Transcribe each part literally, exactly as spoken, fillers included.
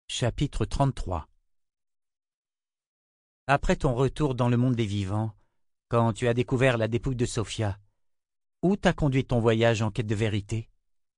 Chapitre trente-trois. Après ton retour dans le monde des vivants, quand tu as découvert la dépouille de Sophia, où t'a conduit ton voyage en quête de vérité?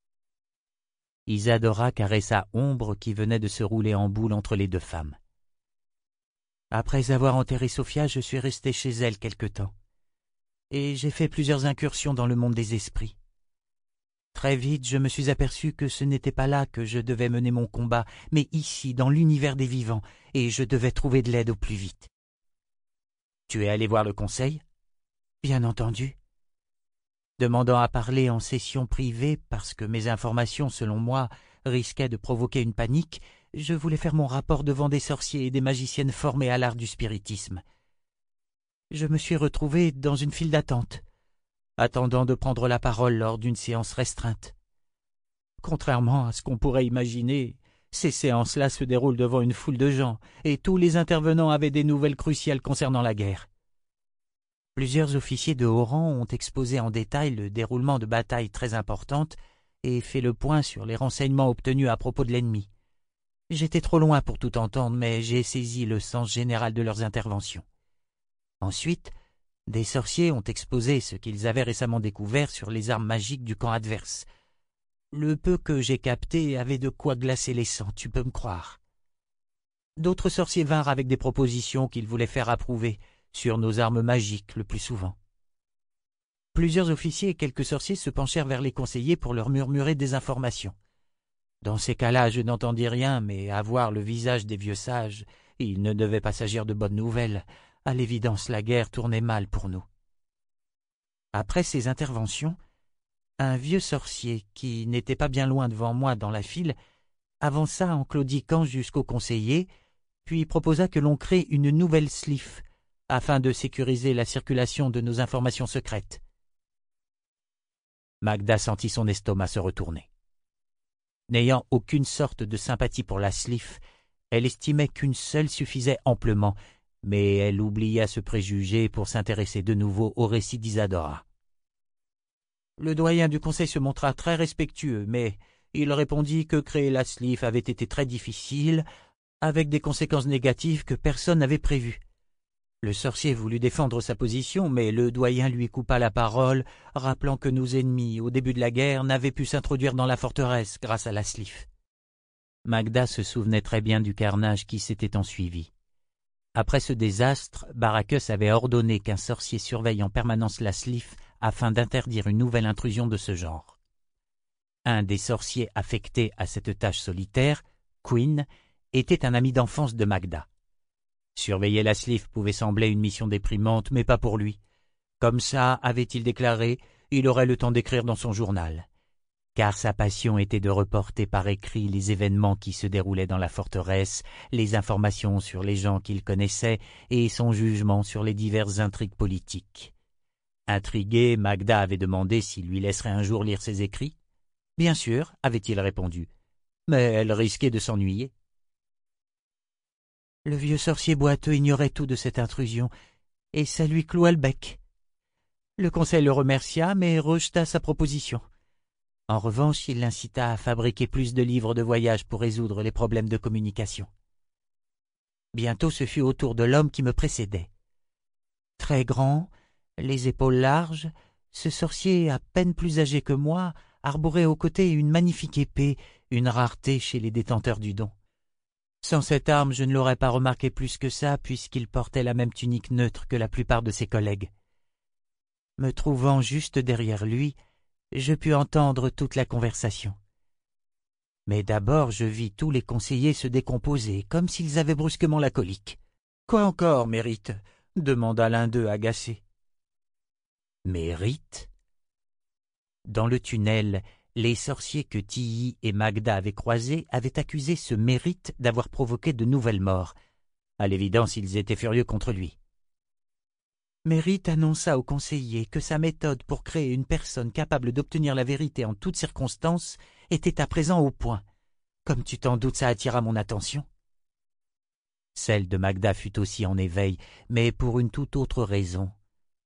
Isadora caressa Ombre qui venait de se rouler en boule entre les deux femmes. Après avoir enterré Sophia, je suis resté chez elle quelque temps, et j'ai fait plusieurs incursions dans le monde des esprits. Très vite, je me suis aperçu que ce n'était pas là que je devais mener mon combat, mais ici, dans l'univers des vivants, et je devais trouver de l'aide au plus vite. Tu es allé voir le conseil? Bien entendu. Demandant à parler en session privée parce que mes informations, selon moi, risquaient de provoquer une panique, je voulais faire mon rapport devant des sorciers et des magiciennes formés à l'art du spiritisme. Je me suis retrouvé dans une file d'attente, attendant de prendre la parole lors d'une séance restreinte. Contrairement à ce qu'on pourrait imaginer, ces séances-là se déroulent devant une foule de gens, et tous les intervenants avaient des nouvelles cruciales concernant la guerre. Plusieurs officiers de haut rang ont exposé en détail le déroulement de batailles très importantes et fait le point sur les renseignements obtenus à propos de l'ennemi. J'étais trop loin pour tout entendre, mais j'ai saisi le sens général de leurs interventions. Ensuite, des sorciers ont exposé ce qu'ils avaient récemment découvert sur les armes magiques du camp adverse. Le peu que j'ai capté avait de quoi glacer les sangs, tu peux me croire. D'autres sorciers vinrent avec des propositions qu'ils voulaient faire approuver sur nos armes magiques le plus souvent. Plusieurs officiers et quelques sorciers se penchèrent vers les conseillers pour leur murmurer des informations. Dans ces cas-là, je n'entendis rien, mais à voir le visage des vieux sages, il ne devait pas s'agir de bonnes nouvelles. À l'évidence, la guerre tournait mal pour nous. Après ces interventions, un vieux sorcier, qui n'était pas bien loin devant moi dans la file, avança en claudiquant jusqu'au conseiller, puis proposa que l'on crée une nouvelle slif, afin de sécuriser la circulation de nos informations secrètes. Magda sentit son estomac se retourner. N'ayant aucune sorte de sympathie pour la slif, elle estimait qu'une seule suffisait amplement, mais elle oublia ce préjugé pour s'intéresser de nouveau au récit d'Isadora. Le doyen du conseil se montra très respectueux, mais il répondit que créer la slif avait été très difficile, avec des conséquences négatives que personne n'avait prévues. Le sorcier voulut défendre sa position, mais le doyen lui coupa la parole, rappelant que nos ennemis, au début de la guerre, n'avaient pu s'introduire dans la forteresse grâce à la slif. Magda se souvenait très bien du carnage qui s'était ensuivi. Après ce désastre, Baracus avait ordonné qu'un sorcier surveille en permanence la slif afin d'interdire une nouvelle intrusion de ce genre. Un des sorciers affectés à cette tâche solitaire, Quinn, était un ami d'enfance de Magda. Surveiller la slif pouvait sembler une mission déprimante, mais pas pour lui. Comme ça, avait-il déclaré, il aurait le temps d'écrire dans son journal. Car sa passion était de reporter par écrit les événements qui se déroulaient dans la forteresse, les informations sur les gens qu'il connaissait et son jugement sur les diverses intrigues politiques. Intrigué, Magda avait demandé s'il lui laisserait un jour lire ses écrits. « Bien sûr », avait-il répondu, mais elle risquait de s'ennuyer. Le vieux sorcier boiteux ignorait tout de cette intrusion, et ça lui cloua le bec. Le conseil le remercia, mais rejeta sa proposition. En revanche, il l'incita à fabriquer plus de livres de voyage pour résoudre les problèmes de communication. Bientôt, ce fut au tour de l'homme qui me précédait. Très grand, les épaules larges, ce sorcier, à peine plus âgé que moi, arborait au côté une magnifique épée, une rareté chez les détenteurs du don. Sans cette arme, je ne l'aurais pas remarqué plus que ça, puisqu'il portait la même tunique neutre que la plupart de ses collègues. Me trouvant juste derrière lui, je pus entendre toute la conversation. Mais d'abord, je vis tous les conseillers se décomposer, comme s'ils avaient brusquement la colique. « Quoi encore, Mérite ?» demanda l'un d'eux agacé. « Mérite ?» Dans le tunnel, les sorciers que Tilly et Magda avaient croisés avaient accusé ce Mérite d'avoir provoqué de nouvelles morts. À l'évidence, ils étaient furieux contre lui. Mérite annonça au conseiller que sa méthode pour créer une personne capable d'obtenir la vérité en toutes circonstances était à présent au point. Comme tu t'en doutes, ça attira mon attention. Celle de Magda fut aussi en éveil, mais pour une toute autre raison.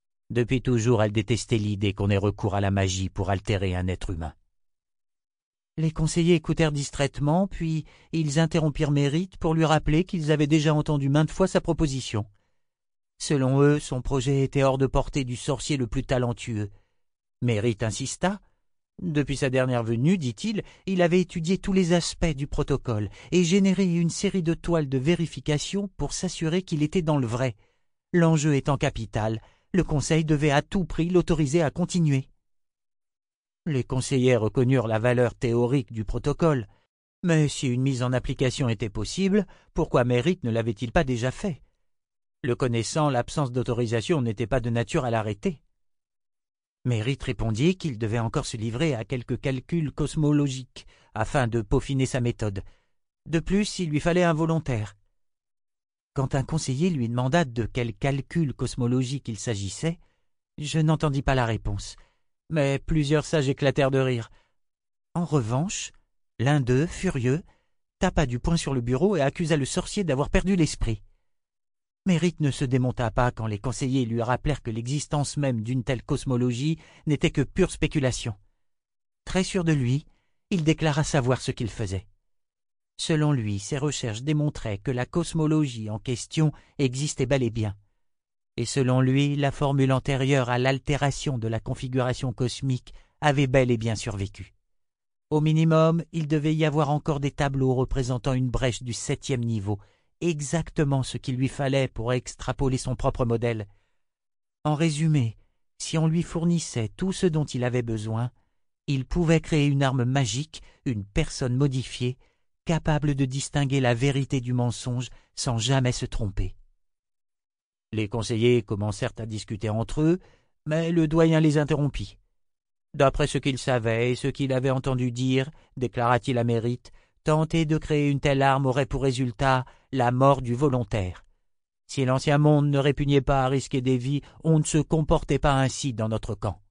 Depuis toujours, elle détestait l'idée qu'on ait recours à la magie pour altérer un être humain. Les conseillers écoutèrent distraitement, puis ils interrompirent Mérite pour lui rappeler qu'ils avaient déjà entendu maintes fois sa proposition. Selon eux, son projet était hors de portée du sorcier le plus talentueux. Mérite insista. Depuis sa dernière venue, dit-il, il avait étudié tous les aspects du protocole et généré une série de toiles de vérification pour s'assurer qu'il était dans le vrai. L'enjeu étant capital, le Conseil devait à tout prix l'autoriser à continuer. Les conseillers reconnurent la valeur théorique du protocole, mais si une mise en application était possible, pourquoi Mérite ne l'avait-il pas déjà fait? Le connaissant, l'absence d'autorisation n'était pas de nature à l'arrêter. Mérite répondit qu'il devait encore se livrer à quelques calculs cosmologiques afin de peaufiner sa méthode. De plus, il lui fallait un volontaire. Quand un conseiller lui demanda de quel calcul cosmologique il s'agissait, je n'entendis pas la réponse, mais plusieurs sages éclatèrent de rire. En revanche, l'un d'eux, furieux, tapa du poing sur le bureau et accusa le sorcier d'avoir perdu l'esprit. Mérite ne se démonta pas quand les conseillers lui rappelèrent que l'existence même d'une telle cosmologie n'était que pure spéculation. Très sûr de lui, il déclara savoir ce qu'il faisait. Selon lui, ses recherches démontraient que la cosmologie en question existait bel et bien. Et selon lui, la formule antérieure à l'altération de la configuration cosmique avait bel et bien survécu. Au minimum, il devait y avoir encore des tableaux représentant une brèche du septième niveau, exactement ce qu'il lui fallait pour extrapoler son propre modèle. En résumé, si on lui fournissait tout ce dont il avait besoin, il pouvait créer une arme magique, une personne modifiée, capable de distinguer la vérité du mensonge sans jamais se tromper. Les conseillers commencèrent à discuter entre eux, mais le doyen les interrompit. D'après ce qu'il savait et ce qu'il avait entendu dire, déclara-t-il à Mérite, tenter de créer une telle arme aurait pour résultat la mort du volontaire. Si l'ancien monde ne répugnait pas à risquer des vies, on ne se comportait pas ainsi dans notre camp.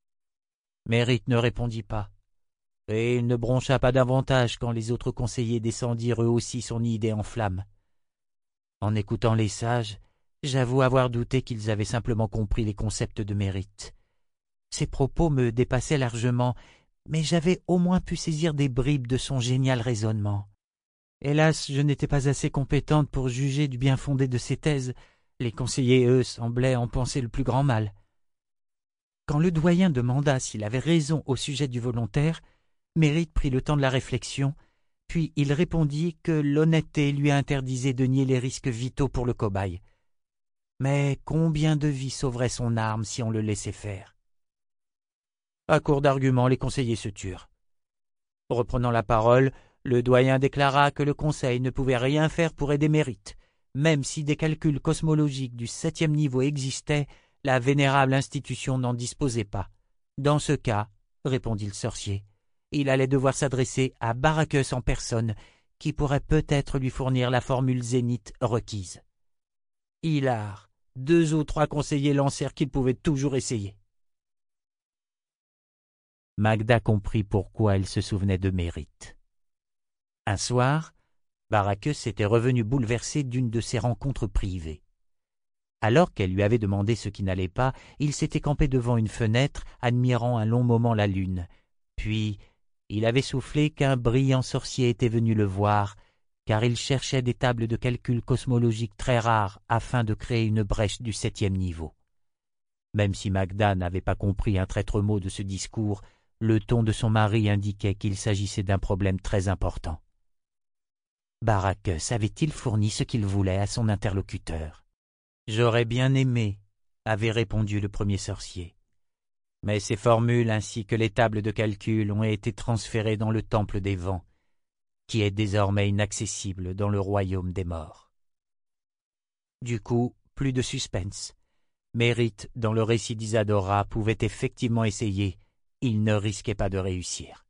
Mérite ne répondit pas, et il ne broncha pas davantage quand les autres conseillers descendirent eux aussi son idée en flammes. En écoutant les sages, j'avoue avoir douté qu'ils avaient simplement compris les concepts de Mérite. Ses propos me dépassaient largement, mais j'avais au moins pu saisir des bribes de son génial raisonnement. Hélas, je n'étais pas assez compétente pour juger du bien fondé de ses thèses. Les conseillers, eux, semblaient en penser le plus grand mal. Quand le doyen demanda s'il avait raison au sujet du volontaire, Mérite prit le temps de la réflexion, puis il répondit que l'honnêteté lui interdisait de nier les risques vitaux pour le cobaye. Mais combien de vies sauverait son arme si on le laissait faire? À court d'arguments, les conseillers se turent. Reprenant la parole, le doyen déclara que le conseil ne pouvait rien faire pour aider Mérite. Même si des calculs cosmologiques du septième niveau existaient, la vénérable institution n'en disposait pas. Dans ce cas, répondit le sorcier, il allait devoir s'adresser à Baracus en personne, qui pourrait peut-être lui fournir la formule zénith requise. Hilar, deux ou trois conseillers lancèrent qu'il pouvait toujours essayer. Magda comprit pourquoi elle se souvenait de Mérite. Un soir, Baracus était revenu bouleversé d'une de ses rencontres privées. Alors qu'elle lui avait demandé ce qui n'allait pas, il s'était campé devant une fenêtre, admirant un long moment la lune. Puis, il avait soufflé qu'un brillant sorcier était venu le voir, car il cherchait des tables de calcul cosmologiques très rares afin de créer une brèche du septième niveau. Même si Magda n'avait pas compris un traître mot de ce discours, le ton de son mari indiquait qu'il s'agissait d'un problème très important. Baracus avait-il fourni ce qu'il voulait à son interlocuteur? « J'aurais bien aimé », avait répondu le premier sorcier. Mais ces formules ainsi que les tables de calcul ont été transférées dans le temple des vents, qui est désormais inaccessible dans le royaume des morts. Du coup, plus de suspense. Mérite, dans le récit d'Isadora, pouvait effectivement essayer. Il ne risquait pas de réussir.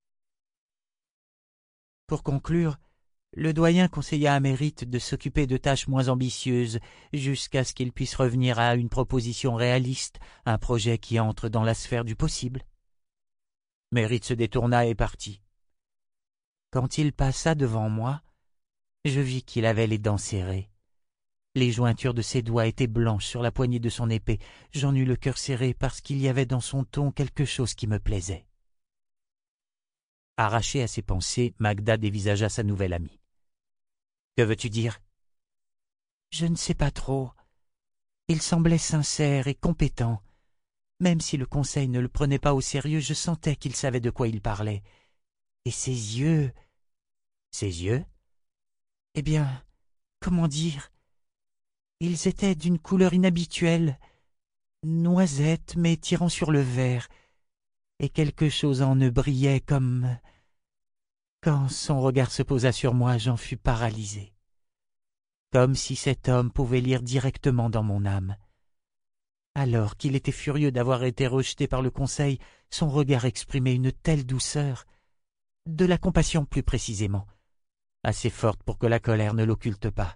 Pour conclure, le doyen conseilla à Mérite de s'occuper de tâches moins ambitieuses jusqu'à ce qu'il puisse revenir à une proposition réaliste, un projet qui entre dans la sphère du possible. Mérite se détourna et partit. Quand il passa devant moi, je vis qu'il avait les dents serrées. Les jointures de ses doigts étaient blanches sur la poignée de son épée. J'en eus le cœur serré parce qu'il y avait dans son ton quelque chose qui me plaisait. Arrachée à ses pensées, Magda dévisagea sa nouvelle amie. « Que veux-tu dire ?»« Je ne sais pas trop. Il semblait sincère et compétent. Même si le conseil ne le prenait pas au sérieux, je sentais qu'il savait de quoi il parlait. Et ses yeux... » « Ses yeux ?»« Eh bien, comment dire ? Ils étaient d'une couleur inhabituelle, noisette mais tirant sur le vert, et quelque chose en eux brillait comme... Quand son regard se posa sur moi, j'en fus paralysé. Comme si cet homme pouvait lire directement dans mon âme. Alors qu'il était furieux d'avoir été rejeté par le conseil, son regard exprimait une telle douceur, de la compassion plus précisément, assez forte pour que la colère ne l'occulte pas.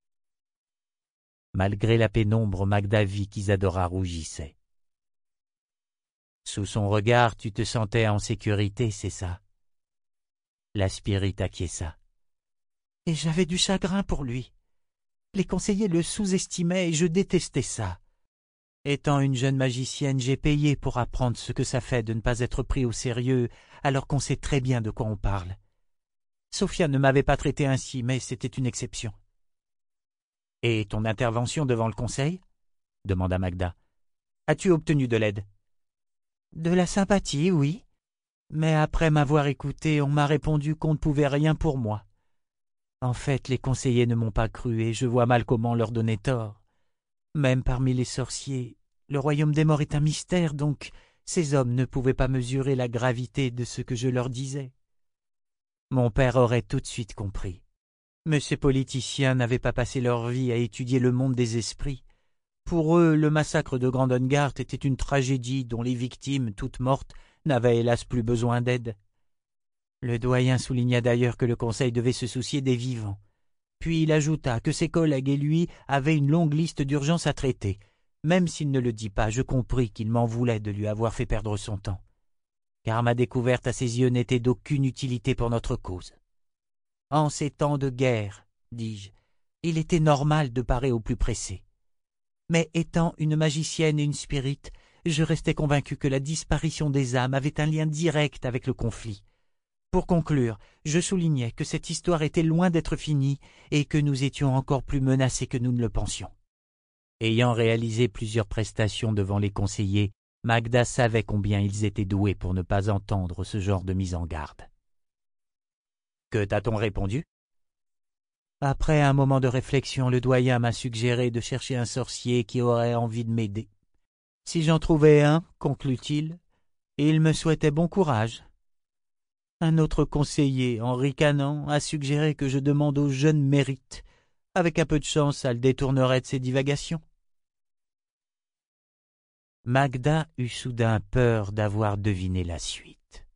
Malgré la pénombre, Magda vit qu'Isadora rougissait. Sous son regard, tu te sentais en sécurité, c'est ça. La Spirite acquiesça. Et j'avais du chagrin pour lui. Les conseillers le sous-estimaient et je détestais ça. Étant une jeune magicienne, j'ai payé pour apprendre ce que ça fait de ne pas être pris au sérieux alors qu'on sait très bien de quoi on parle. Sophia ne m'avait pas traité ainsi, mais c'était une exception. « Et ton intervention devant le conseil ?» demanda Magda. « As-tu obtenu de l'aide ?»« De la sympathie, oui. Mais après m'avoir écouté, on m'a répondu qu'on ne pouvait rien pour moi. En fait, les conseillers ne m'ont pas cru et je vois mal comment leur donner tort. Même parmi les sorciers, le royaume des morts est un mystère, donc ces hommes ne pouvaient pas mesurer la gravité de ce que je leur disais. Mon père aurait tout de suite compris. Mais ces politiciens n'avaient pas passé leur vie à étudier le monde des esprits. Pour eux, le massacre de Grandengard était une tragédie dont les victimes, toutes mortes, n'avaient hélas plus besoin d'aide. Le doyen souligna d'ailleurs que le conseil devait se soucier des vivants. Puis il ajouta que ses collègues et lui avaient une longue liste d'urgences à traiter. Même s'il ne le dit pas, je compris qu'il m'en voulait de lui avoir fait perdre son temps. Car ma découverte à ses yeux n'était d'aucune utilité pour notre cause. En ces temps de guerre, dis-je, il était normal de parer au plus pressé. Mais étant une magicienne et une spirite, je restais convaincu que la disparition des âmes avait un lien direct avec le conflit. Pour conclure, je soulignais que cette histoire était loin d'être finie et que nous étions encore plus menacés que nous ne le pensions. Ayant réalisé plusieurs prestations devant les conseillers, Magda savait combien ils étaient doués pour ne pas entendre ce genre de mise en garde. « Que t'a-t-on répondu ?» Après un moment de réflexion, le doyen m'a suggéré de chercher un sorcier qui aurait envie de m'aider. Si j'en trouvais un, conclut-il, il me souhaitait bon courage. Un autre conseiller, en ricanant, a suggéré que je demande au jeune Mérite. Avec un peu de chance, ça le détournerait de ses divagations. Magda eut soudain peur d'avoir deviné la suite.